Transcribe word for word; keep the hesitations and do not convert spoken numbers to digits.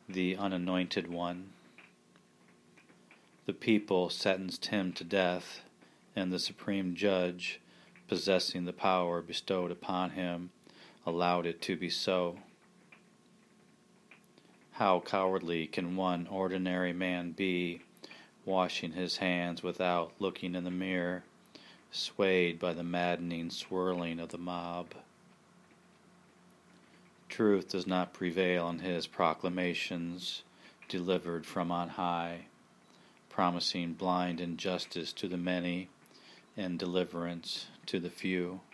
the unanointed one. The people sentenced him to death, and the supreme judge, possessing the power bestowed upon him, allowed it to be so. How cowardly can one ordinary man be, washing his hands without looking in the mirror, swayed by the maddening swirling of the mob? Truth does not prevail in his proclamations, delivered from on high, promising blind injustice to the many and deliverance to the few.